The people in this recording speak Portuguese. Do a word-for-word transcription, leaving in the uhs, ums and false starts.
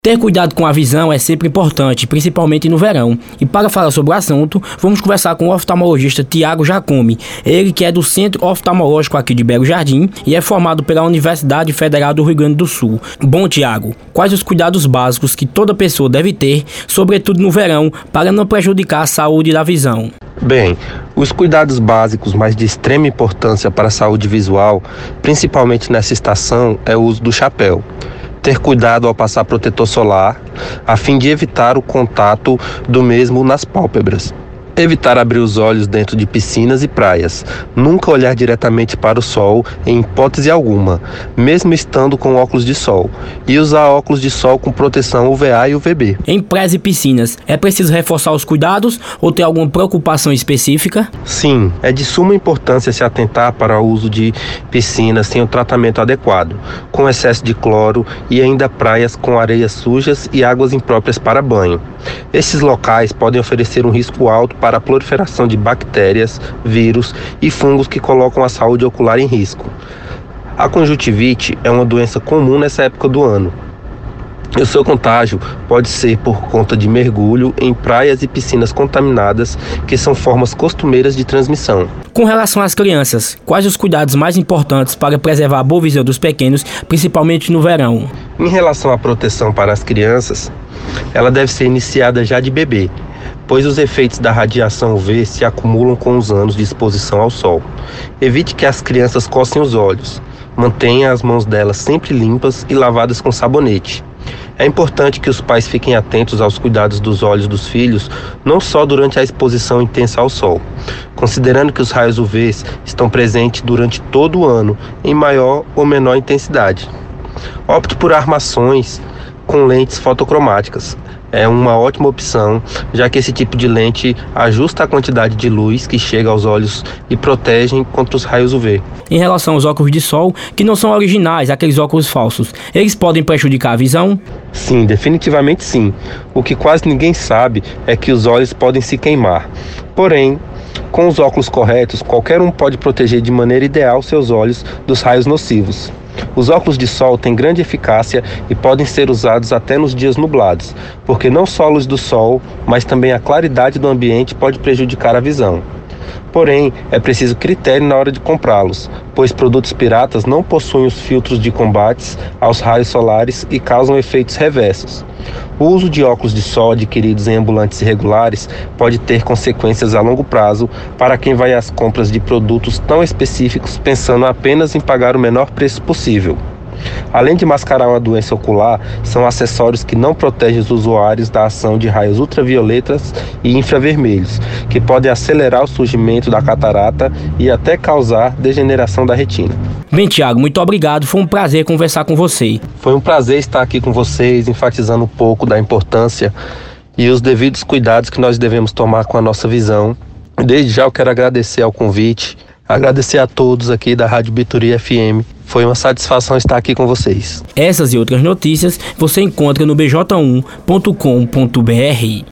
Ter cuidado com a visão é sempre importante, principalmente no verão. E para falar sobre o assunto, vamos conversar com o oftalmologista Tiago Jacome. Ele que é do Centro Oftalmológico aqui de Belo Jardim e é formado pela Universidade Federal do Rio Grande do Sul. Bom, Tiago, quais os cuidados básicos que toda pessoa deve ter, sobretudo no verão, para não prejudicar a saúde da visão? Bem, os cuidados básicos, mas de extrema importância para a saúde visual, principalmente nessa estação, é o uso do chapéu. Ter cuidado ao passar protetor solar, a fim de evitar o contato do mesmo nas pálpebras. Evitar abrir os olhos dentro de piscinas e praias. Nunca olhar diretamente para o sol, em hipótese alguma, mesmo estando com óculos de sol. E usar óculos de sol com proteção U V A e U V B. Em praias e piscinas, é preciso reforçar os cuidados ou ter alguma preocupação específica? Sim, é de suma importância se atentar para o uso de piscinas sem o tratamento adequado, com excesso de cloro e ainda praias com areias sujas e águas impróprias para banho. Esses locais podem oferecer um risco alto para a proliferação de bactérias, vírus e fungos que colocam a saúde ocular em risco. A conjuntivite é uma doença comum nessa época do ano. E o seu contágio pode ser por conta de mergulho em praias e piscinas contaminadas, que são formas costumeiras de transmissão. Com relação às crianças, quais os cuidados mais importantes para preservar a boa visão dos pequenos, principalmente no verão? Em relação à proteção para as crianças, ela deve ser iniciada já de bebê, pois os efeitos da radiação U V se acumulam com os anos de exposição ao sol. Evite que as crianças cocem os olhos. Mantenha as mãos delas sempre limpas e lavadas com sabonete. É importante que os pais fiquem atentos aos cuidados dos olhos dos filhos, não só durante a exposição intensa ao sol, considerando que os raios U V estão presentes durante todo o ano, em maior ou menor intensidade. Opte por armações com lentes fotocromáticas. É uma ótima opção, já que esse tipo de lente ajusta a quantidade de luz que chega aos olhos e protegem contra os raios U V. Em relação aos óculos de sol, que não são originais, aqueles óculos falsos, eles podem prejudicar a visão? Sim, definitivamente sim. O que quase ninguém sabe é que os olhos podem se queimar. Porém, com os óculos corretos, qualquer um pode proteger de maneira ideal seus olhos dos raios nocivos. Os óculos de sol têm grande eficácia e podem ser usados até nos dias nublados, porque não só a luz do sol, mas também a claridade do ambiente pode prejudicar a visão. Porém, é preciso critério na hora de comprá-los, pois produtos piratas não possuem os filtros de combate aos raios solares e causam efeitos reversos. O uso de óculos de sol adquiridos em ambulantes irregulares pode ter consequências a longo prazo para quem vai às compras de produtos tão específicos pensando apenas em pagar o menor preço possível. Além de mascarar uma doença ocular, são acessórios que não protegem os usuários da ação de raios ultravioletas e infravermelhos, que podem acelerar o surgimento da catarata e até causar degeneração da retina. Bem, Tiago, muito obrigado, foi um prazer conversar com você. Foi um prazer estar aqui com vocês, enfatizando um pouco da importância e os devidos cuidados que nós devemos tomar com a nossa visão. Desde já eu quero agradecer ao convite, agradecer a todos aqui da Rádio Bitoria F M. Foi uma satisfação estar aqui com vocês. Essas e outras notícias você encontra no b j um ponto com ponto b r.